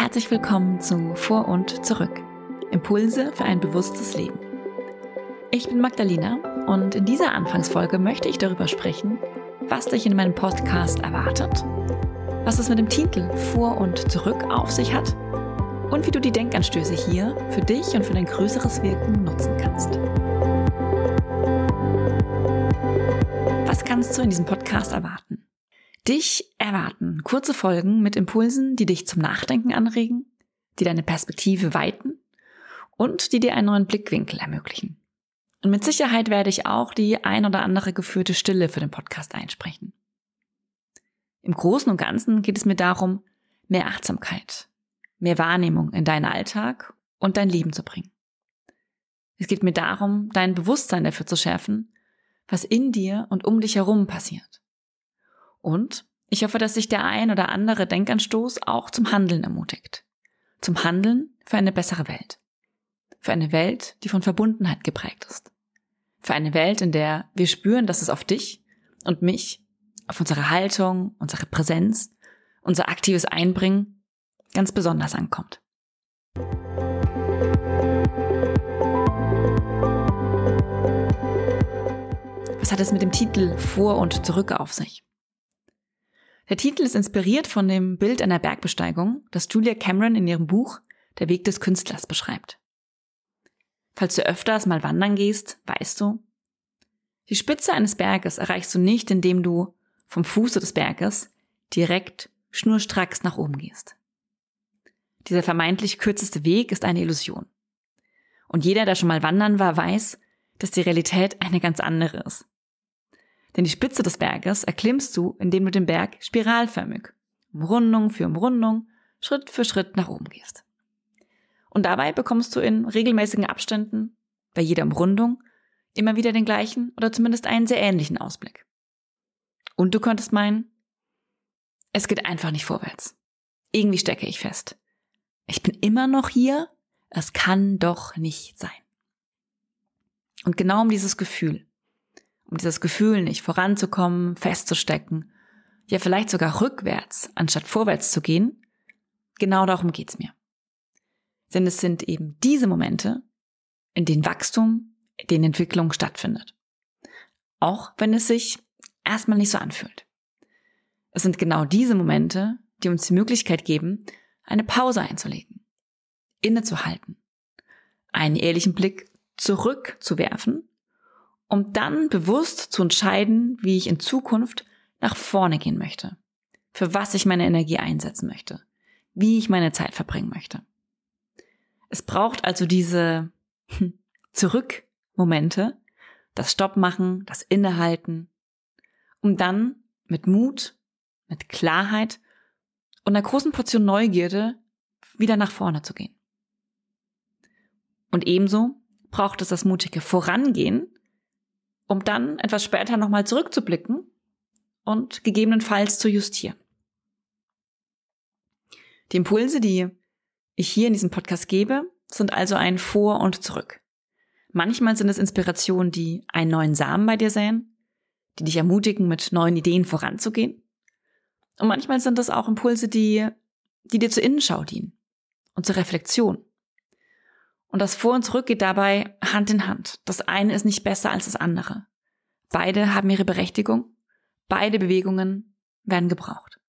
Herzlich willkommen zu Vor und Zurück. Impulse für ein bewusstes Leben. Ich bin Magdalena und in dieser Anfangsfolge möchte ich darüber sprechen, was dich in meinem Podcast erwartet, was es mit dem Titel Vor und Zurück auf sich hat und wie du die Denkanstöße hier für dich und für dein größeres Wirken nutzen kannst. Was kannst du in diesem Podcast erwarten? Dich erwarten kurze Folgen mit Impulsen, die dich zum Nachdenken anregen, die deine Perspektive weiten und die dir einen neuen Blickwinkel ermöglichen. Und mit Sicherheit werde ich auch die ein oder andere geführte Stille für den Podcast einsprechen. Im Großen und Ganzen geht es mir darum, mehr Achtsamkeit, mehr Wahrnehmung in deinen Alltag und dein Leben zu bringen. Es geht mir darum, dein Bewusstsein dafür zu schärfen, was in dir und um dich herum passiert. Und ich hoffe, dass sich der ein oder andere Denkanstoß auch zum Handeln ermutigt. Zum Handeln für eine bessere Welt. Für eine Welt, die von Verbundenheit geprägt ist. Für eine Welt, in der wir spüren, dass es auf dich und mich, auf unsere Haltung, unsere Präsenz, unser aktives Einbringen ganz besonders ankommt. Was hat es mit dem Titel Vor und Zurück auf sich? Der Titel ist inspiriert von dem Bild einer Bergbesteigung, das Julia Cameron in ihrem Buch Der Weg des Künstlers beschreibt. Falls du öfters mal wandern gehst, weißt du, die Spitze eines Berges erreichst du nicht, indem du vom Fuße des Berges direkt schnurstracks nach oben gehst. Dieser vermeintlich kürzeste Weg ist eine Illusion. Und jeder, der schon mal wandern war, weiß, dass die Realität eine ganz andere ist. Denn die Spitze des Berges erklimmst du, indem du den Berg spiralförmig, Umrundung für Umrundung, Schritt für Schritt nach oben gehst. Und dabei bekommst du in regelmäßigen Abständen, bei jeder Umrundung, immer wieder den gleichen oder zumindest einen sehr ähnlichen Ausblick. Und du könntest meinen, es geht einfach nicht vorwärts. Irgendwie stecke ich fest. Ich bin immer noch hier, es kann doch nicht sein. Und genau um dieses Gefühl nicht voranzukommen, festzustecken, ja vielleicht sogar rückwärts, anstatt vorwärts zu gehen, genau darum geht's mir. Denn es sind eben diese Momente, in denen Wachstum, in denen Entwicklung stattfindet. Auch wenn es sich erstmal nicht so anfühlt. Es sind genau diese Momente, die uns die Möglichkeit geben, eine Pause einzulegen, innezuhalten, einen ehrlichen Blick zurückzuwerfen, um dann bewusst zu entscheiden, wie ich in Zukunft nach vorne gehen möchte, für was ich meine Energie einsetzen möchte, wie ich meine Zeit verbringen möchte. Es braucht also diese Zurückmomente, das Stopp machen, das Innehalten, um dann mit Mut, mit Klarheit und einer großen Portion Neugierde wieder nach vorne zu gehen. Und ebenso braucht es das mutige Vorangehen, um dann etwas später nochmal zurückzublicken und gegebenenfalls zu justieren. Die Impulse, die ich hier in diesem Podcast gebe, sind also ein Vor und Zurück. Manchmal sind es Inspirationen, die einen neuen Samen bei dir säen, die dich ermutigen, mit neuen Ideen voranzugehen. Und manchmal sind es auch Impulse, die dir zur Innenschau dienen und zur Reflexion. Und das Vor und Zurück geht dabei Hand in Hand. Das eine ist nicht besser als das andere. Beide haben ihre Berechtigung. Beide Bewegungen werden gebraucht.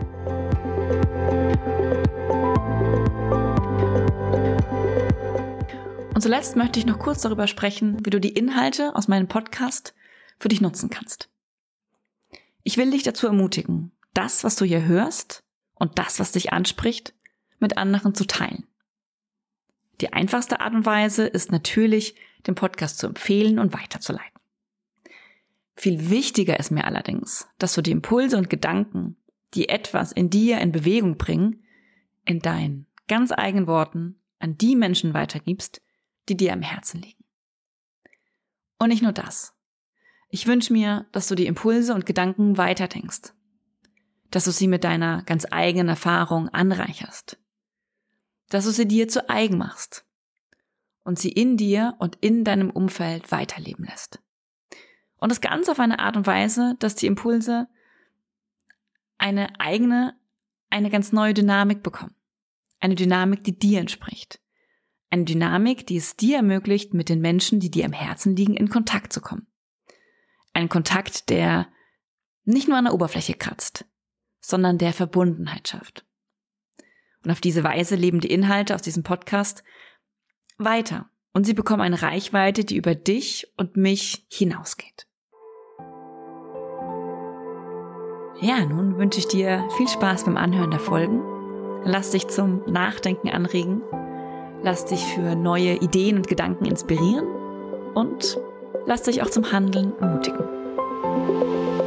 Und zuletzt möchte ich noch kurz darüber sprechen, wie du die Inhalte aus meinem Podcast für dich nutzen kannst. Ich will dich dazu ermutigen, das, was du hier hörst und das, was dich anspricht, mit anderen zu teilen. Die einfachste Art und Weise ist natürlich, den Podcast zu empfehlen und weiterzuleiten. Viel wichtiger ist mir allerdings, dass du die Impulse und Gedanken, die etwas in dir in Bewegung bringen, in deinen ganz eigenen Worten an die Menschen weitergibst, die dir am Herzen liegen. Und nicht nur das. Ich wünsche mir, dass du die Impulse und Gedanken weiterdenkst, dass du sie mit deiner ganz eigenen Erfahrung anreicherst, dass du sie dir zu eigen machst und sie in dir und in deinem Umfeld weiterleben lässt. Und das Ganze auf eine Art und Weise, dass die Impulse eine ganz neue Dynamik bekommen. Eine Dynamik, die dir entspricht. Eine Dynamik, die es dir ermöglicht, mit den Menschen, die dir am Herzen liegen, in Kontakt zu kommen. Ein Kontakt, der nicht nur an der Oberfläche kratzt, sondern der Verbundenheit schafft. Und auf diese Weise leben die Inhalte aus diesem Podcast weiter. Und sie bekommen eine Reichweite, die über dich und mich hinausgeht. Ja, nun wünsche ich dir viel Spaß beim Anhören der Folgen. Lass dich zum Nachdenken anregen. Lass dich für neue Ideen und Gedanken inspirieren. Und lass dich auch zum Handeln ermutigen.